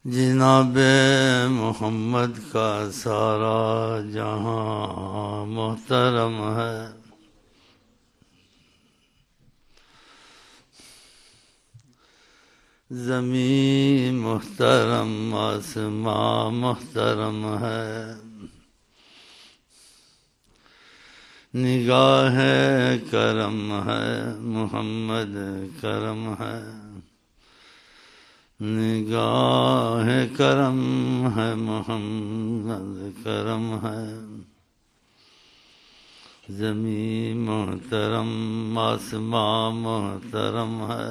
جناب محمد کا سارا جہاں محترم ہے، زمین محترم، آسمان محترم ہے، نگاہ کرم ہے، محمد کرم ہے، نگاہ کرم ہے، محمد کرم ہے، زمین محترم، آسمان محترم ہے،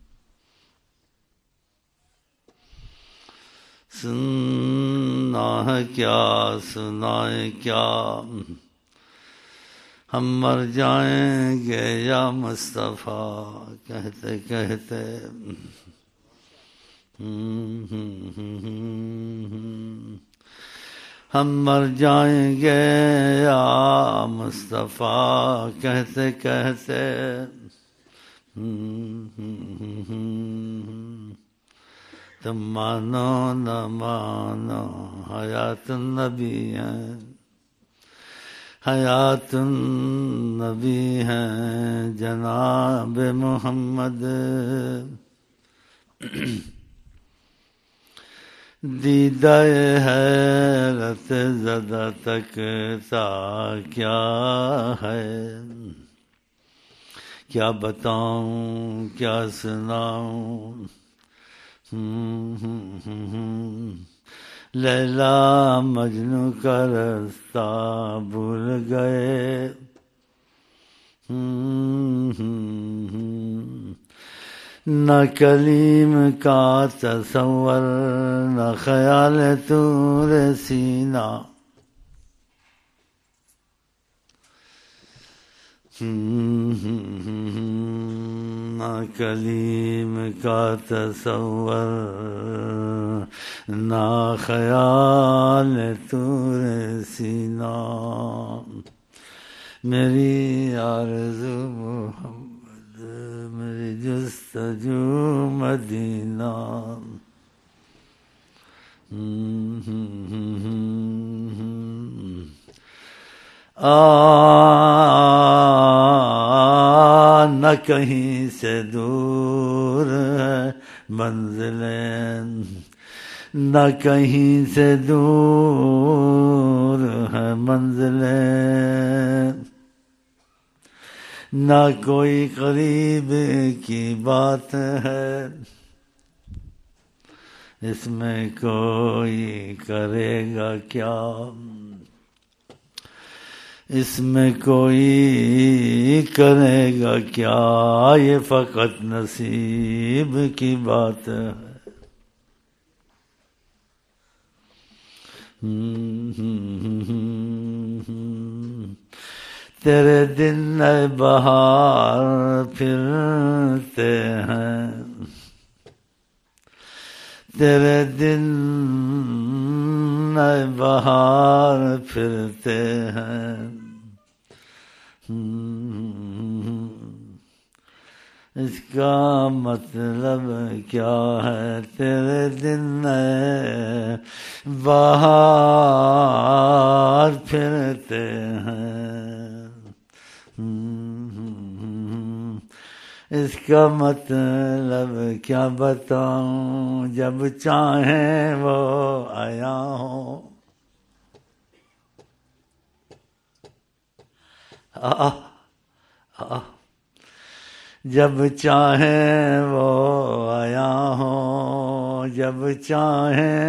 سننا ہے کیا سنائیں کیا، ہم مر جائیں گے یا مصطفیٰ کہتے کہتے، ہم مر جائیں گے یا مصطفیٰ کہتے کہتے، تم مانو نہ مانو حیات النبی ہے، حیات النبی ہے جناب محمد، دیدہ حیرت زدہ تک تا کیا ہے، کیا بتاؤں کیا سناؤں، لیلا مجنوں کا رستہ بھول گئے، نہ کلیم کا تصور، نہ خیال طور سینہ، نہ کلیم کا تصور، نہ خیال طور سینہ، میری آرزو محمد، میری جستجو مدینہ، نہ کہیں سے دور ہے منزلیں، نہ کہیں سے دور ہے منزلیں، نہ کوئی قریب کی بات ہے، اس میں کوئی کرے گا کیا، اس میں کوئی کرے گا کیا، یہ فقط نصیب کی بات ہے، تیرے دن اے بہار پھرتے ہیں، تیرے دن اے بہار پھرتے ہیں، اس کا مطلب کیا ہے، تیرے دن اے بہار پھرتے ہیں، اس کا مطلب کیا بتاؤں، جب چاہیں وہ آیا ہوں، جب چاہیں وہ آیا ہوں، جب چاہیں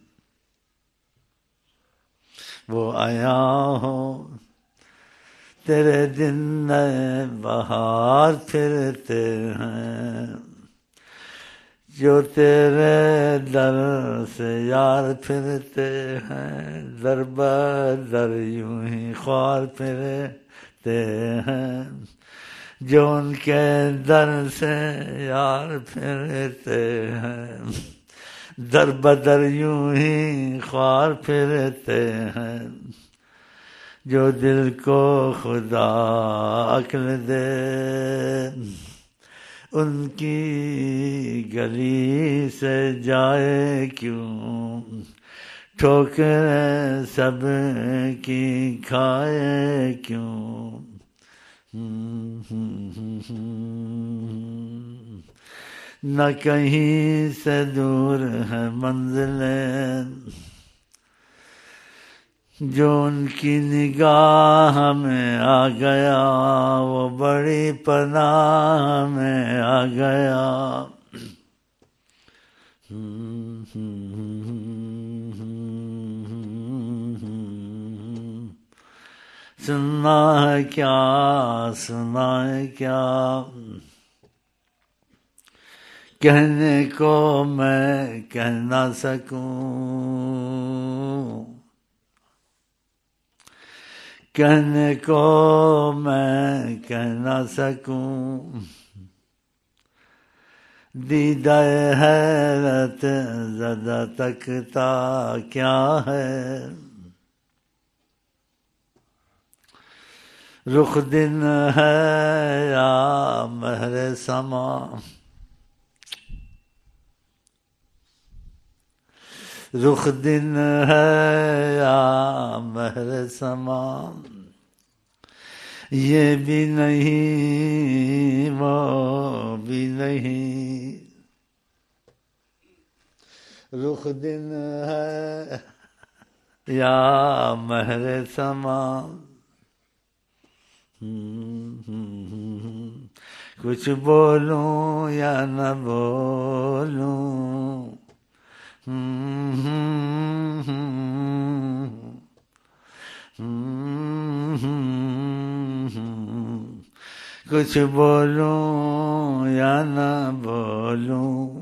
وہ آیا ہوں، تیرے دن نئے بہار پھرتے ہیں، جو تیرے در سے یار پھرتے ہیں، در بدر یوں ہی خوار پھرتے ہیں، جو ان کے در سے یار پھرتے ہیں، در بدر یوں ہی خوار پھرتے ہیں، جو دل کو خدا عقل دے ان کی گلی سے جائے کیوں، ٹھوکریں سب کی کھائے کیوں، نہ کہیں سے دور ہے منزلیں، جو ان کی نگاہ میں آ گیا وہ بڑی پناہ میں آ گیا۔ سننا ہے کیا، سنا ہے کیا، کہنے کو میں کہہ نہ سکوں، کہنے کو میں کہہ نہ سکوں، دیدہ حیرت زدہ تکتا کیا ہے، رخ دن ہے یا مہر سما، رخ دن ہے یا مہر سما، یہ بھی نہیں وہ بھی نہیں، رخ دن ہے یا مہر سما، کچھ بولوں یا نہ بولوں، کچھ بولوں یا نہ بولوں،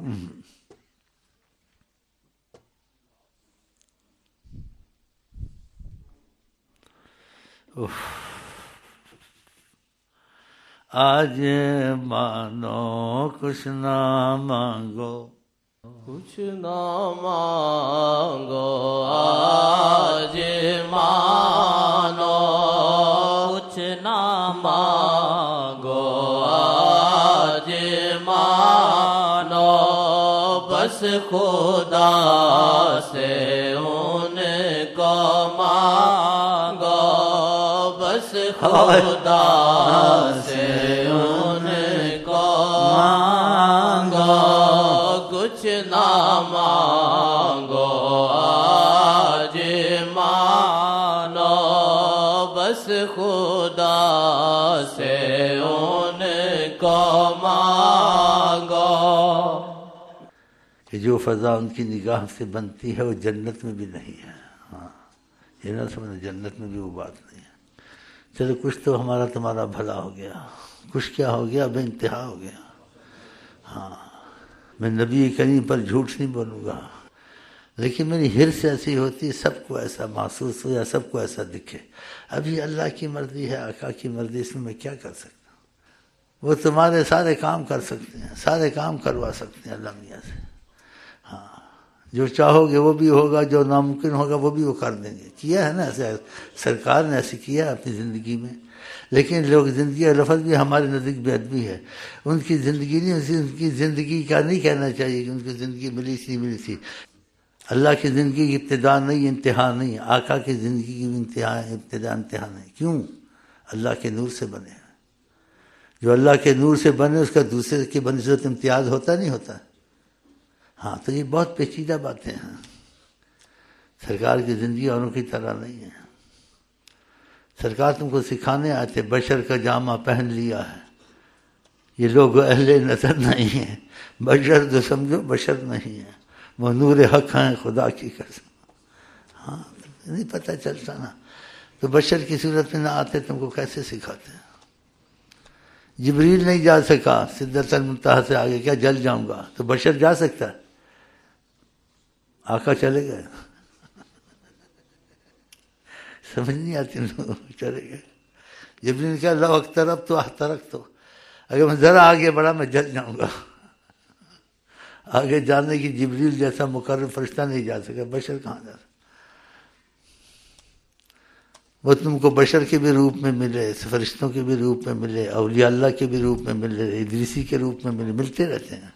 آج مانو کچھ نہ مانگو، کچھ نہ مانگو، آج مانو کچھ نہ مانگو، آج مانو بس خدا سے ان کو مانگو، بس خدا سے ان کو مانگو، کچھ نہ مانگو، آج مانو بس خدا سے ان کو مانگو۔ کہ جو فضا ان کی نگاہ سے بنتی ہے وہ جنت میں بھی نہیں ہے۔ ہاں، یہ نہ سمجھنا جنت میں بھی وہ بات نہیں ہے۔ چلو کچھ تو ہمارا تمہارا بھلا ہو گیا، کچھ کیا ہو گیا، بے انتہا ہو گیا۔ ہاں، میں نبی کریم پر جھوٹ نہیں بولوں گا، لیکن میری حرص ایسی ہوتی ہے سب کو ایسا محسوس ہو یا سب کو ایسا دکھے۔ ابھی اللہ کی مرضی ہے، آقا کی مرضی، اس میں کیا کر سکتا ہوں؟ وہ تمہارے سارے کام کر سکتے ہیں، سارے کام کروا سکتے ہیں اللہ میاں سے۔ ہاں، جو چاہو گے وہ بھی ہوگا، جو ناممکن ہوگا وہ بھی وہ کر دیں گے۔ کیا ہے نا ایسے، سرکار نے ایسے کیا اپنی زندگی میں۔ لیکن لوگ زندگی کا لفظ بھی ہمارے نزدیک بے ادبی ہے۔ ان کی زندگی نہیں، ان کی زندگی کا نہیں کہنا چاہیے کہ ان کی زندگی ملی تھی ملی تھی۔ اللہ کی زندگی کی ابتدا نہیں، انتہا نہیں، آقا کی زندگی کی ابتدا انتہا نہیں۔ کیوں؟ اللہ کے نور سے بنے ہیں۔ جو اللہ کے نور سے بنے اس کا دوسرے کی بنسبت امتیاز ہوتا نہیں ہوتا۔ ہاں، تو یہ بہت پیچیدہ باتیں ہیں۔ سرکار کی زندگی اوروں کی طرح نہیں ہے۔ سرکار تم کو سکھانے آئے تھے، بشر کا جامہ پہن لیا ہے۔ یہ لوگ اہل نظر نہیں ہیں، بشر جو سمجھو بشر نہیں ہے، وہ نور حق ہیں خدا کی قسم۔ ہاں، نہیں پتہ چلتا نا، تو بشر کی صورت میں نہ آتے تم کو کیسے سکھاتے ہیں؟ جبریل نہیں جا سکا سدرۃ المنتہا سے آگے، کیا جل جاؤں گا؟ تو بشر جا سکتا ہے؟ آقا چلے گئے، سمجھ نہیں آتی چلے گئے۔ جبریل نے کہا لو اقترب تو احترق تو، اگر میں ذرا آگے بڑھا میں جل جاؤں گا۔ آگے جانے کی جبریل جیسا مقرب فرشتہ نہیں جا سکا، بشر کہاں جا سکا؟ وہ تم کو بشر کے بھی روپ میں ملے، فرشتوں کے بھی روپ میں ملے، اولیاء اللہ کے بھی روپ میں ملے، ادریسی کے روپ میں ملے، ملتے رہتے ہیں۔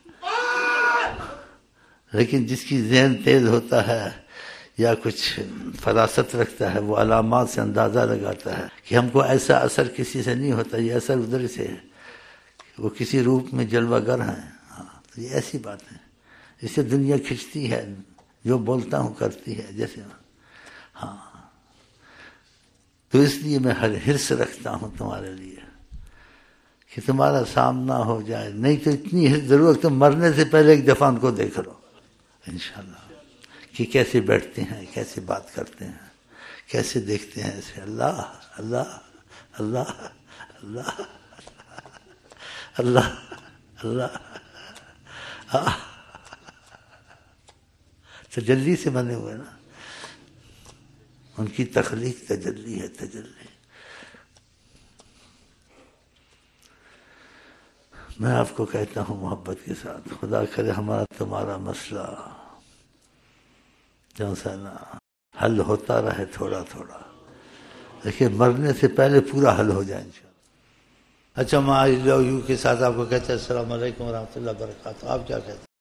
لیکن جس کی ذہن تیز ہوتا ہے یا کچھ فراست رکھتا ہے، وہ علامات سے اندازہ لگاتا ہے کہ ہم کو ایسا اثر کسی سے نہیں ہوتا، یہ اثر ادھر سے ہے، وہ کسی روپ میں جلوہ گر ہیں۔ ہاں، تو یہ ایسی بات ہے، اس سے دنیا کھنچتی ہے، جو بولتا ہوں کرتی ہے، جیسے ہاں۔ تو اس لیے میں ہر حرص رکھتا ہوں تمہارے لیے کہ تمہارا سامنا ہو جائے، نہیں تو اتنی ضرورت تم مرنے سے پہلے ایک دفعہ ان کو دیکھ لو انشاءاللہ، کہ کیسے بیٹھتے ہیں، کیسے بات کرتے ہیں، کیسے دیکھتے ہیں اسے، اللہ اللہ اللہ اللہ اللہ اللہ، تجلی سے بنے ہوئے نا، ان کی تخلیق تجلی ہے، تجلی۔ میں آپ کو کہتا ہوں محبت کے ساتھ، خدا کرے ہمارا تمہارا مسئلہ جو سا نا حل ہوتا رہے تھوڑا تھوڑا، لیکن مرنے سے پہلے پورا حل ہو جائے انشاءاللہ۔ اچھا، میں آئی لو یو کے ساتھ آپ کو کہتے ہیں السلام علیکم ورحمۃ اللہ وبرکاتہ، آپ کیا کہتے ہیں؟